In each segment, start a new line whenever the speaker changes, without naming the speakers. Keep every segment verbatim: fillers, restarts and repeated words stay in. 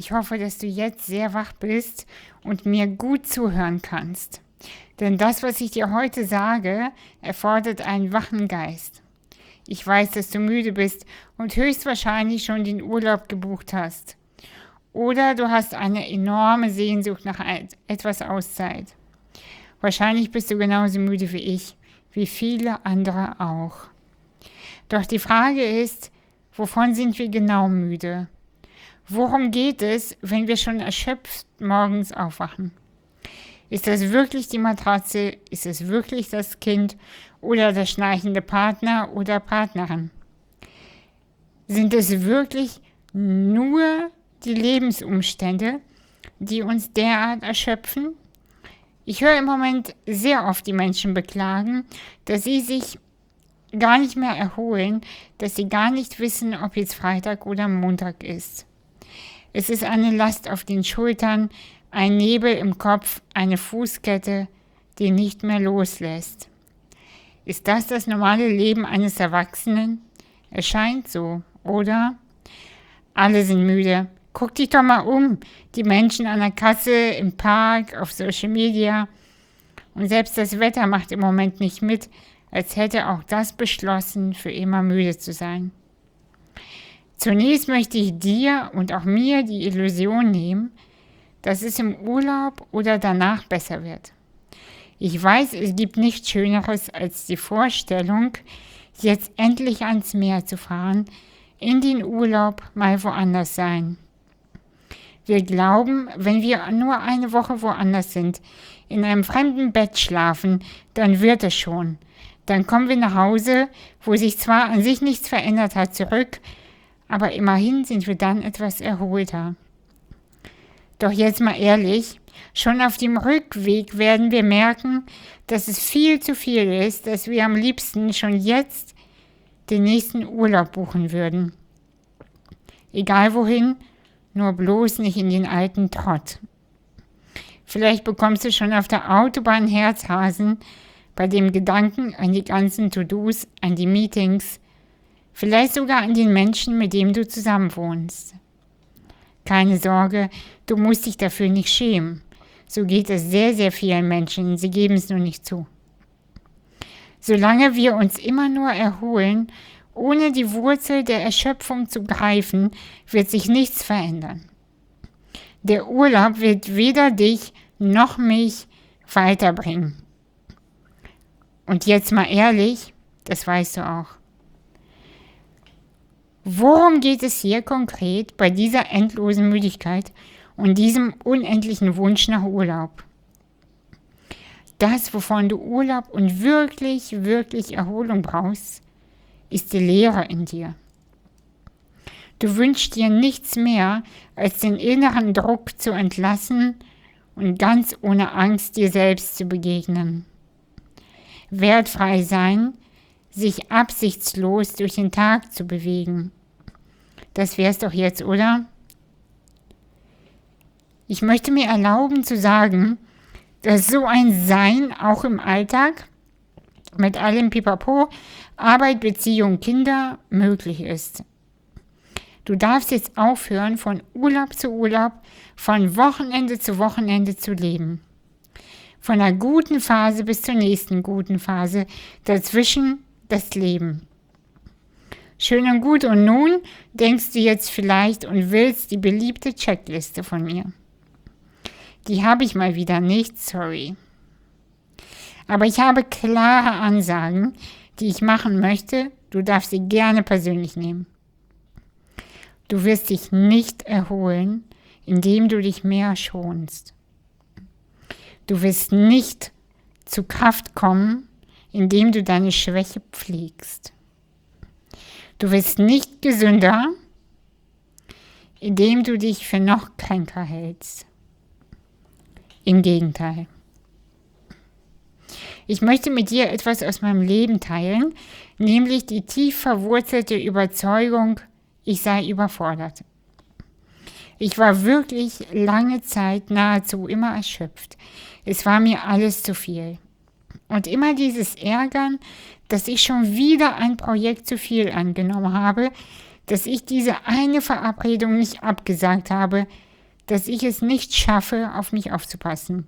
Ich hoffe, dass du jetzt sehr wach bist und mir gut zuhören kannst. Denn das, was ich dir heute sage, erfordert einen wachen Geist. Ich weiß, dass du müde bist und höchstwahrscheinlich schon den Urlaub gebucht hast. Oder du hast eine enorme Sehnsucht nach etwas Auszeit. Wahrscheinlich bist du genauso müde wie ich, wie viele andere auch. Doch die Frage ist, wovon sind wir genau müde? Worum geht es, wenn wir schon erschöpft morgens aufwachen? Ist das wirklich die Matratze? Ist es wirklich das Kind oder der schnarchende Partner oder Partnerin? Sind es wirklich nur die Lebensumstände, die uns derart erschöpfen? Ich höre im Moment sehr oft die Menschen beklagen, dass sie sich gar nicht mehr erholen, dass sie gar nicht wissen, ob jetzt Freitag oder Montag ist. Es ist eine Last auf den Schultern, ein Nebel im Kopf, eine Fußkette, die nicht mehr loslässt. Ist das das normale Leben eines Erwachsenen? Es scheint so, oder? Alle sind müde. Guck dich doch mal um. Die Menschen an der Kasse, im Park, auf Social Media. Und selbst das Wetter macht im Moment nicht mit, als hätte auch das beschlossen, für immer müde zu sein. Zunächst möchte ich dir und auch mir die Illusion nehmen, dass es im Urlaub oder danach besser wird. Ich weiß, es gibt nichts Schöneres als die Vorstellung, jetzt endlich ans Meer zu fahren, in den Urlaub, mal woanders sein. Wir glauben, wenn wir nur eine Woche woanders sind, in einem fremden Bett schlafen, dann wird es schon. Dann kommen wir nach Hause, wo sich zwar an sich nichts verändert hat, zurück, aber immerhin sind wir dann etwas erholter. Doch jetzt mal ehrlich, schon auf dem Rückweg werden wir merken, dass es viel zu viel ist, dass wir am liebsten schon jetzt den nächsten Urlaub buchen würden. Egal wohin, nur bloß nicht in den alten Trott. Vielleicht bekommst du schon auf der Autobahn Herzrasen bei dem Gedanken an die ganzen To-Dos, an die Meetings, vielleicht sogar an den Menschen, mit dem du zusammen wohnst. Keine Sorge, du musst dich dafür nicht schämen. So geht es sehr, sehr vielen Menschen, sie geben es nur nicht zu. Solange wir uns immer nur erholen, ohne die Wurzel der Erschöpfung zu greifen, wird sich nichts verändern. Der Urlaub wird weder dich noch mich weiterbringen. Und jetzt mal ehrlich, das weißt du auch. Worum geht es hier konkret bei dieser endlosen Müdigkeit und diesem unendlichen Wunsch nach Urlaub? Das, wovon du Urlaub und wirklich, wirklich Erholung brauchst, ist die Leere in dir. Du wünschst dir nichts mehr, als den inneren Druck zu entlassen und ganz ohne Angst dir selbst zu begegnen. Wertfrei sein, sich absichtslos durch den Tag zu bewegen. Das wär's doch jetzt, oder? Ich möchte mir erlauben zu sagen, dass so ein Sein auch im Alltag mit allem Pipapo, Arbeit, Beziehung, Kinder möglich ist. Du darfst jetzt aufhören, von Urlaub zu Urlaub, von Wochenende zu Wochenende zu leben. Von einer guten Phase bis zur nächsten guten Phase, dazwischen das Leben. Schön und gut, und nun denkst du jetzt vielleicht und willst die beliebte Checkliste von mir. Die habe ich mal wieder nicht, sorry. Aber ich habe klare Ansagen, die ich machen möchte. Du darfst sie gerne persönlich nehmen. Du wirst dich nicht erholen, indem du dich mehr schonst. Du wirst nicht zu Kraft kommen, indem du deine Schwäche pflegst. Du wirst nicht gesünder, indem du dich für noch kränker hältst. Im Gegenteil. Ich möchte mit dir etwas aus meinem Leben teilen, nämlich die tief verwurzelte Überzeugung, ich sei überfordert. Ich war wirklich lange Zeit nahezu immer erschöpft. Es war mir alles zu viel. Und immer dieses Ärgern, dass ich schon wieder ein Projekt zu viel angenommen habe, dass ich diese eine Verabredung nicht abgesagt habe, dass ich es nicht schaffe, auf mich aufzupassen.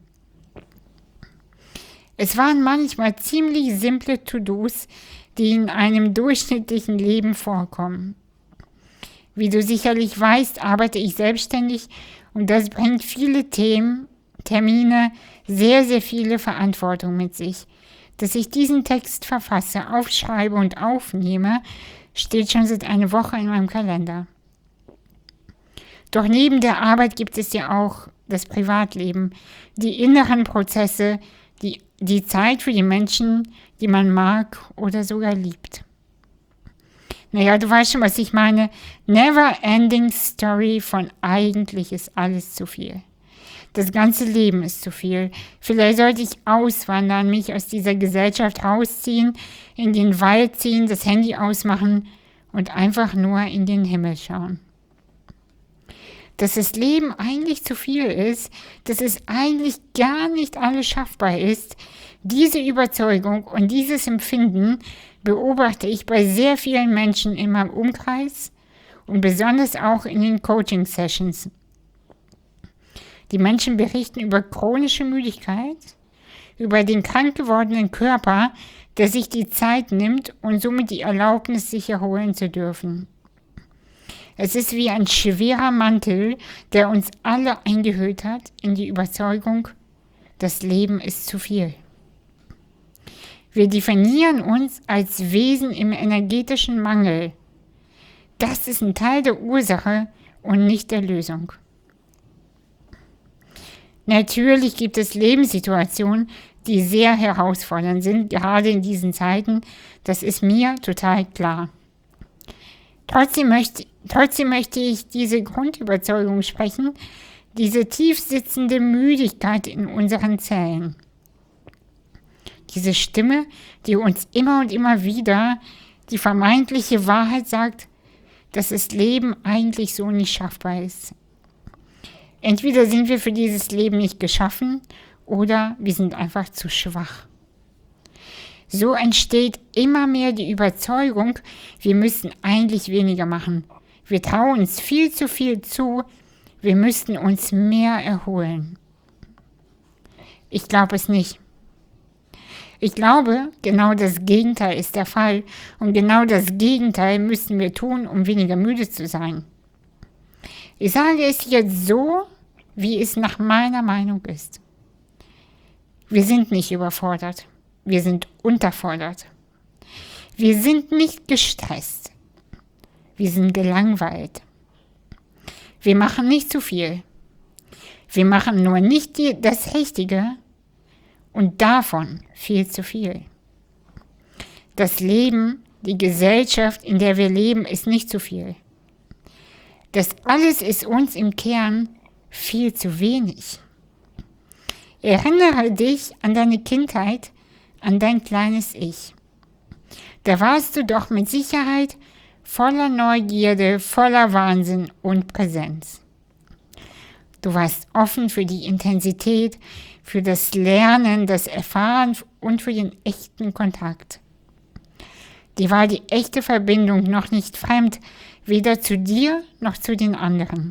Es waren manchmal ziemlich simple To-Dos, die in einem durchschnittlichen Leben vorkommen. Wie du sicherlich weißt, arbeite ich selbstständig und das bringt viele Themen, Termine, sehr, sehr viele Verantwortung mit sich. Dass ich diesen Text verfasse, aufschreibe und aufnehme, steht schon seit einer Woche in meinem Kalender. Doch neben der Arbeit gibt es ja auch das Privatleben, die inneren Prozesse, die, die Zeit für die Menschen, die man mag oder sogar liebt. Naja, du weißt schon, was ich meine. Never ending story von eigentlich ist alles zu viel. Das ganze Leben ist zu viel. Vielleicht sollte ich auswandern, mich aus dieser Gesellschaft rausziehen, in den Wald ziehen, das Handy ausmachen und einfach nur in den Himmel schauen. Dass das Leben eigentlich zu viel ist, dass es eigentlich gar nicht alles schaffbar ist, diese Überzeugung und dieses Empfinden beobachte ich bei sehr vielen Menschen in meinem Umkreis und besonders auch in den Coaching-Sessions. Die Menschen berichten über chronische Müdigkeit, über den krank gewordenen Körper, der sich die Zeit nimmt und somit die Erlaubnis, sich erholen zu dürfen. Es ist wie ein schwerer Mantel, der uns alle eingehüllt hat in die Überzeugung, das Leben ist zu viel. Wir definieren uns als Wesen im energetischen Mangel. Das ist ein Teil der Ursache und nicht der Lösung. Natürlich gibt es Lebenssituationen, die sehr herausfordernd sind, gerade in diesen Zeiten. Das ist mir total klar. Trotzdem möchte, trotzdem möchte ich diese Grundüberzeugung sprechen, diese tief sitzende Müdigkeit in unseren Zellen. Diese Stimme, die uns immer und immer wieder die vermeintliche Wahrheit sagt, dass das Leben eigentlich so nicht schaffbar ist. Entweder sind wir für dieses Leben nicht geschaffen oder wir sind einfach zu schwach. So entsteht immer mehr die Überzeugung, wir müssten eigentlich weniger machen. Wir trauen uns viel zu viel zu, wir müssten uns mehr erholen. Ich glaube es nicht. Ich glaube, genau das Gegenteil ist der Fall und genau das Gegenteil müssen wir tun, um weniger müde zu sein. Ich sage es jetzt so, wie es nach meiner Meinung ist. Wir sind nicht überfordert, wir sind unterfordert. Wir sind nicht gestresst, wir sind gelangweilt. Wir machen nicht zu viel. Wir machen nur nicht die, das Richtige und davon viel zu viel. Das Leben, die Gesellschaft, in der wir leben, ist nicht zu viel. Das alles ist uns im Kern viel zu wenig. Erinnere dich an deine Kindheit, an dein kleines Ich. Da warst du doch mit Sicherheit voller Neugierde, voller Wahnsinn und Präsenz. Du warst offen für die Intensität, für das Lernen, das Erfahren und für den echten Kontakt. Dir war die echte Verbindung noch nicht fremd, weder zu dir noch zu den anderen.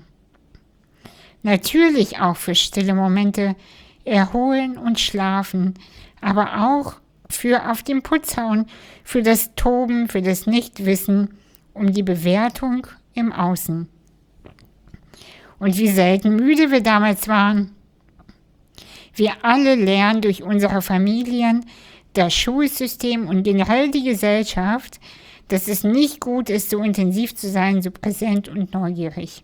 Natürlich auch für stille Momente, erholen und schlafen, aber auch für auf den Putz hauen, für das Toben, für das Nichtwissen, um die Bewertung im Außen. Und wie selten müde wir damals waren. Wir alle lernen durch unsere Familien, das Schulsystem und generell die Gesellschaft, dass es nicht gut ist, so intensiv zu sein, so präsent und neugierig.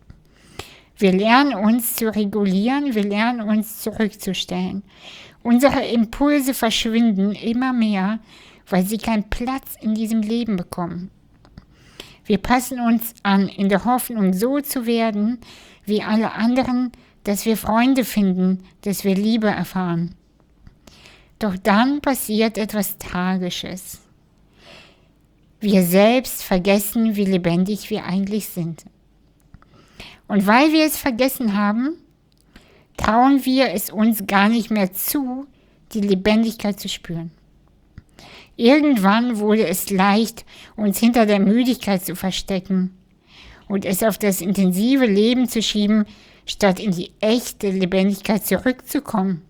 Wir lernen uns zu regulieren, wir lernen uns zurückzustellen. Unsere Impulse verschwinden immer mehr, weil sie keinen Platz in diesem Leben bekommen. Wir passen uns an, in der Hoffnung, so zu werden wie alle anderen, dass wir Freunde finden, dass wir Liebe erfahren. Doch dann passiert etwas Tragisches. Wir selbst vergessen, wie lebendig wir eigentlich sind. Und weil wir es vergessen haben, trauen wir es uns gar nicht mehr zu, die Lebendigkeit zu spüren. Irgendwann wurde es leicht, uns hinter der Müdigkeit zu verstecken und es auf das intensive Leben zu schieben, statt in die echte Lebendigkeit zurückzukommen.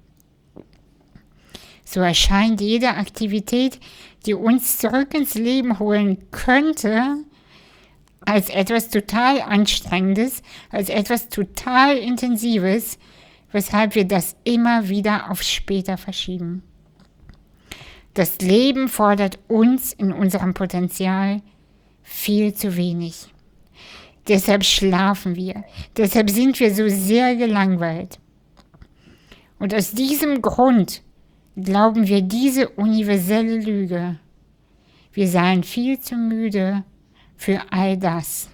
So erscheint jede Aktivität, die uns zurück ins Leben holen könnte, als etwas total Anstrengendes, als etwas total Intensives, weshalb wir das immer wieder auf später verschieben. Das Leben fordert uns in unserem Potenzial viel zu wenig. Deshalb schlafen wir, deshalb sind wir so sehr gelangweilt. Und aus diesem Grund glauben wir diese universelle Lüge. Wir seien viel zu müde für all das.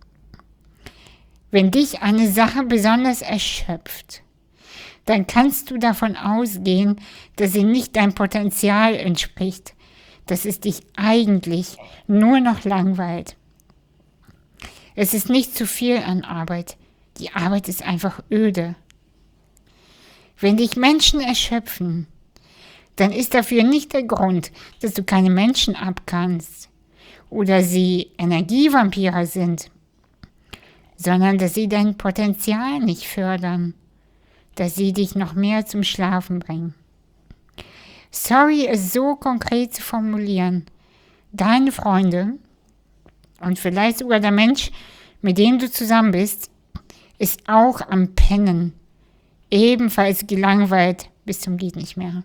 Wenn dich eine Sache besonders erschöpft, dann kannst du davon ausgehen, dass sie nicht deinem Potenzial entspricht, dass es dich eigentlich nur noch langweilt. Es ist nicht zu viel an Arbeit, die Arbeit ist einfach öde. Wenn dich Menschen erschöpfen, dann ist dafür nicht der Grund, dass du keine Menschen abkannst oder sie Energievampire sind, sondern dass sie dein Potenzial nicht fördern, dass sie dich noch mehr zum Schlafen bringen. Sorry, es so konkret zu formulieren. Deine Freunde und vielleicht sogar der Mensch, mit dem du zusammen bist, ist auch am Pennen, ebenfalls gelangweilt bis zum geht nicht mehr.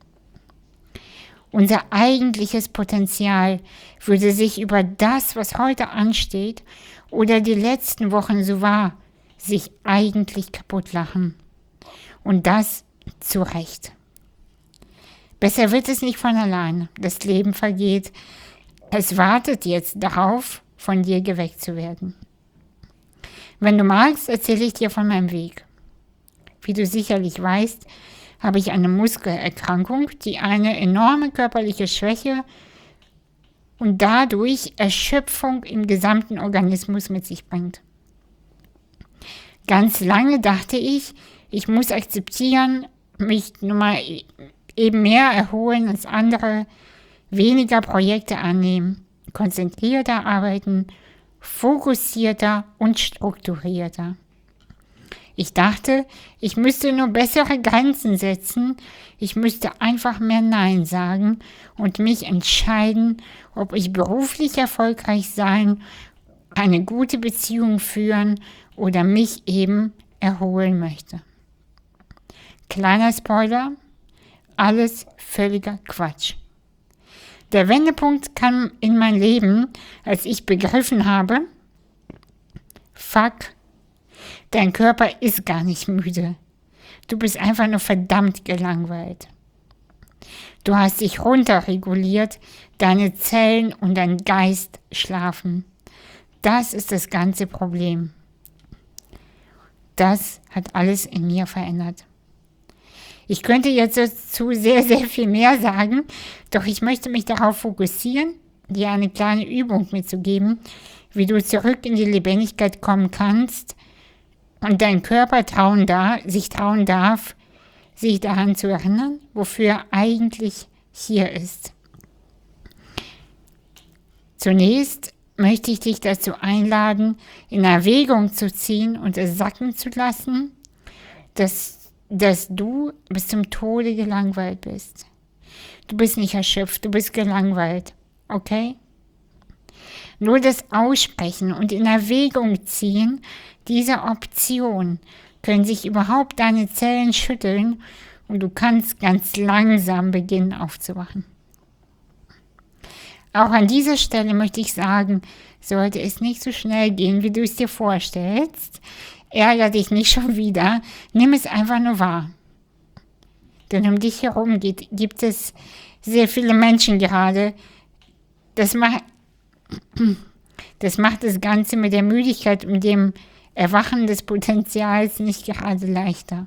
Unser eigentliches Potenzial würde sich über das, was heute ansteht oder die letzten Wochen so war, sich eigentlich kaputt lachen. Und das zu Recht. Besser wird es nicht von allein. Das Leben vergeht. Es wartet jetzt darauf, von dir geweckt zu werden. Wenn du magst, erzähle ich dir von meinem Weg. Wie du sicherlich weißt, habe ich eine Muskelerkrankung, die eine enorme körperliche Schwäche und dadurch Erschöpfung im gesamten Organismus mit sich bringt. Ganz lange dachte ich, ich muss akzeptieren, mich nun mal eben mehr erholen als andere, weniger Projekte annehmen, konzentrierter arbeiten, fokussierter und strukturierter. Ich dachte, ich müsste nur bessere Grenzen setzen, ich müsste einfach mehr Nein sagen und mich entscheiden, ob ich beruflich erfolgreich sein, eine gute Beziehung führen oder mich eben erholen möchte. Kleiner Spoiler, alles völliger Quatsch. Der Wendepunkt kam in mein Leben, als ich begriffen habe, fuck, dein Körper ist gar nicht müde. Du bist einfach nur verdammt gelangweilt. Du hast dich runterreguliert, deine Zellen und dein Geist schlafen. Das ist das ganze Problem. Das hat alles in mir verändert. Ich könnte jetzt dazu sehr, sehr viel mehr sagen, doch ich möchte mich darauf fokussieren, dir eine kleine Übung mitzugeben, wie du zurück in die Lebendigkeit kommen kannst und dein Körper trauen dar- sich trauen darf, sich daran zu erinnern, wofür er eigentlich hier ist. Zunächst möchte ich dich dazu einladen, in Erwägung zu ziehen und es sacken zu lassen, dass dass du bis zum Tode gelangweilt bist. Du bist nicht erschöpft, du bist gelangweilt, okay? Nur das Aussprechen und in Erwägung ziehen dieser Option können sich überhaupt deine Zellen schütteln und du kannst ganz langsam beginnen aufzuwachen. Auch an dieser Stelle möchte ich sagen, sollte es nicht so schnell gehen, wie du es dir vorstellst, ärger dich nicht schon wieder, nimm es einfach nur wahr. Denn um dich herum geht, gibt es sehr viele Menschen gerade. Das macht, das macht das Ganze mit der Müdigkeit und dem Erwachen des Potenzials nicht gerade leichter.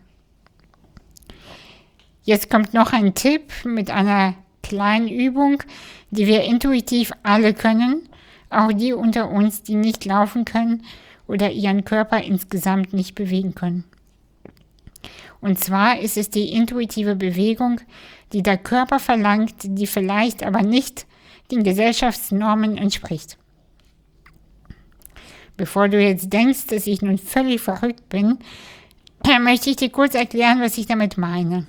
Jetzt kommt noch ein Tipp mit einer kleinen Übung, die wir intuitiv alle können, auch die unter uns, die nicht laufen können oder ihren Körper insgesamt nicht bewegen können. Und zwar ist es die intuitive Bewegung, die der Körper verlangt, die vielleicht aber nicht den Gesellschaftsnormen entspricht. Bevor du jetzt denkst, dass ich nun völlig verrückt bin, möchte ich dir kurz erklären, was ich damit meine.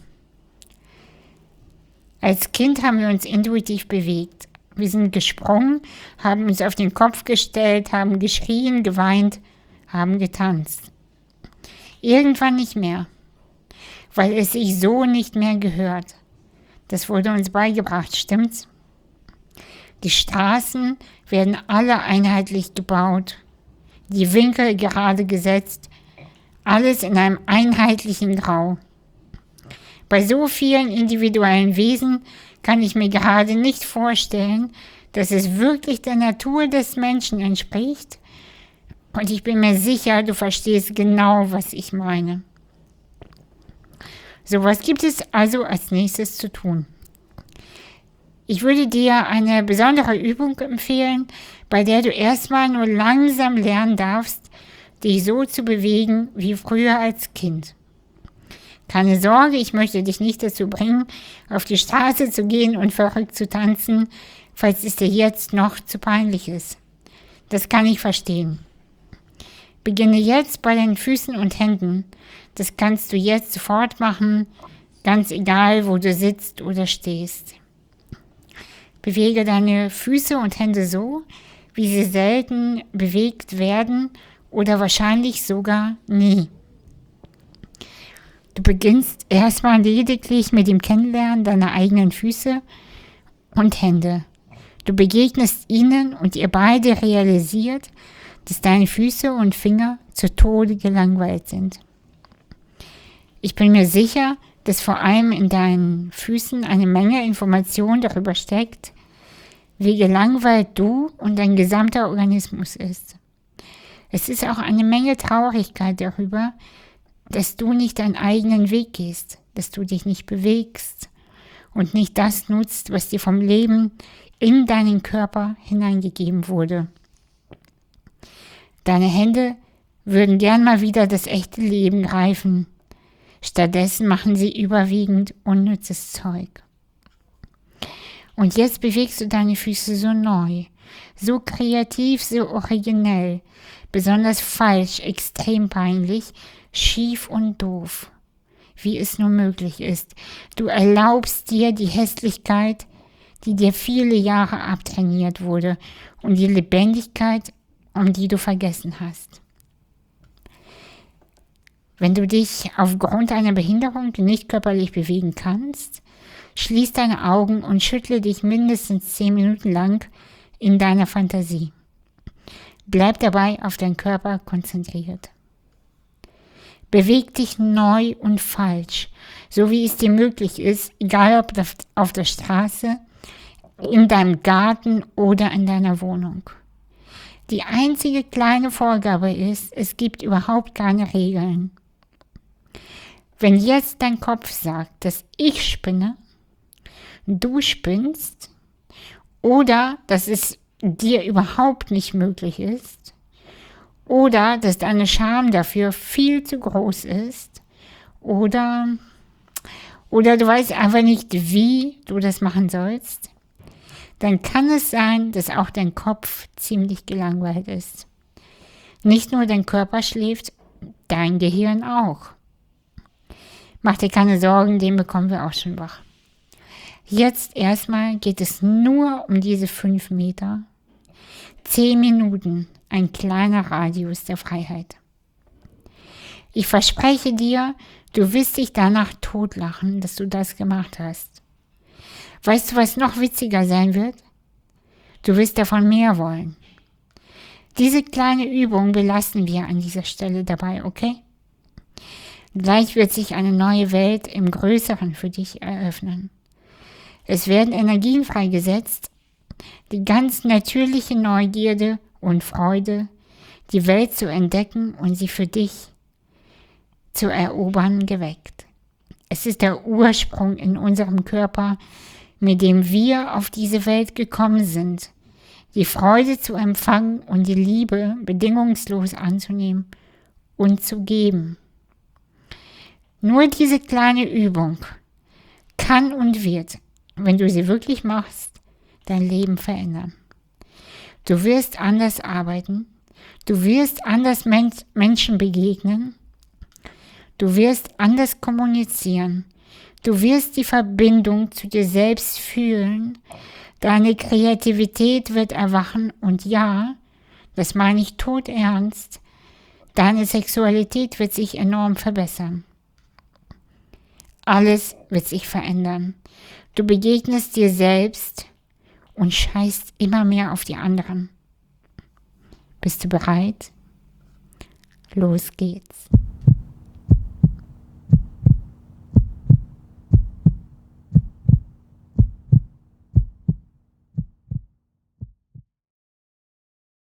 Als Kind haben wir uns intuitiv bewegt. Wir sind gesprungen, haben uns auf den Kopf gestellt, haben geschrien, geweint, haben getanzt. Irgendwann nicht mehr, weil es sich so nicht mehr gehört. Das wurde uns beigebracht, stimmt's? Die Straßen werden alle einheitlich gebaut, die Winkel gerade gesetzt, alles in einem einheitlichen Grau. Bei so vielen individuellen Wesen kann ich mir gerade nicht vorstellen, dass es wirklich der Natur des Menschen entspricht. Und ich bin mir sicher, du verstehst genau, was ich meine. So, was gibt es also als nächstes zu tun? Ich würde dir eine besondere Übung empfehlen, bei der du erstmal nur langsam lernen darfst, dich so zu bewegen wie früher als Kind. Keine Sorge, ich möchte dich nicht dazu bringen, auf die Straße zu gehen und verrückt zu tanzen, falls es dir jetzt noch zu peinlich ist. Das kann ich verstehen. Beginne jetzt bei den Füßen und Händen. Das kannst du jetzt sofort machen, ganz egal, wo du sitzt oder stehst. Bewege deine Füße und Hände so, wie sie selten bewegt werden oder wahrscheinlich sogar nie. Du beginnst erstmal lediglich mit dem Kennenlernen deiner eigenen Füße und Hände. Du begegnest ihnen und ihr beide realisiert, dass deine Füße und Finger zu Tode gelangweilt sind. Ich bin mir sicher, dass vor allem in deinen Füßen eine Menge Information darüber steckt, wie gelangweilt du und dein gesamter Organismus ist. Es ist auch eine Menge Traurigkeit darüber, dass du nicht deinen eigenen Weg gehst, dass du dich nicht bewegst und nicht das nutzt, was dir vom Leben in deinen Körper hineingegeben wurde. Deine Hände würden gern mal wieder das echte Leben greifen. Stattdessen machen sie überwiegend unnützes Zeug. Und jetzt bewegst du deine Füße so neu, so kreativ, so originell, besonders falsch, extrem peinlich, schief und doof, wie es nur möglich ist. Du erlaubst dir die Hässlichkeit, die dir viele Jahre abtrainiert wurde, und die Lebendigkeit, um die du vergessen hast. Wenn du dich aufgrund einer Behinderung nicht körperlich bewegen kannst, schließ deine Augen und schüttle dich mindestens zehn Minuten lang in deiner Fantasie. Bleib dabei auf deinen Körper konzentriert. Beweg dich neu und falsch, so wie es dir möglich ist, egal ob auf der Straße, in deinem Garten oder in deiner Wohnung. Die einzige kleine Vorgabe ist, es gibt überhaupt keine Regeln. Wenn jetzt dein Kopf sagt, dass ich spinne, du spinnst, oder dass es dir überhaupt nicht möglich ist, oder dass deine Scham dafür viel zu groß ist, oder, oder du weißt einfach nicht, wie du das machen sollst, dann kann es sein, dass auch dein Kopf ziemlich gelangweilt ist. Nicht nur dein Körper schläft, dein Gehirn auch. Mach dir keine Sorgen, den bekommen wir auch schon wach. Jetzt erstmal geht es nur um diese fünf Meter. Zehn Minuten, ein kleiner Radius der Freiheit. Ich verspreche dir, du wirst dich danach totlachen, dass du das gemacht hast. Weißt du, was noch witziger sein wird? Du wirst davon mehr wollen. Diese kleine Übung belassen wir an dieser Stelle dabei, okay? Gleich wird sich eine neue Welt im Größeren für dich eröffnen. Es werden Energien freigesetzt, die ganz natürliche Neugierde und Freude, die Welt zu entdecken und sie für dich zu erobern, geweckt. Es ist der Ursprung in unserem Körper, mit dem wir auf diese Welt gekommen sind, die Freude zu empfangen und die Liebe bedingungslos anzunehmen und zu geben. Nur diese kleine Übung kann und wird, wenn du sie wirklich machst, dein Leben verändern. Du wirst anders arbeiten, du wirst anders Men- Menschen begegnen, Du wirst anders kommunizieren. Du wirst die Verbindung zu dir selbst fühlen. Deine Kreativität wird erwachen und ja, das meine ich todernst, deine Sexualität wird sich enorm verbessern. Alles wird sich verändern. Du begegnest dir selbst und scheißt immer mehr auf die anderen. Bist du bereit? Los geht's.